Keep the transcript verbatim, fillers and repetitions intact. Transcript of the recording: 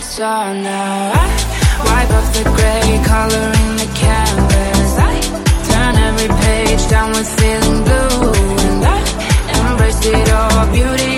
lights are now. I wipe off the grey, coloring the canvas. I turn every page down with feeling blue, and I embrace it all, beauty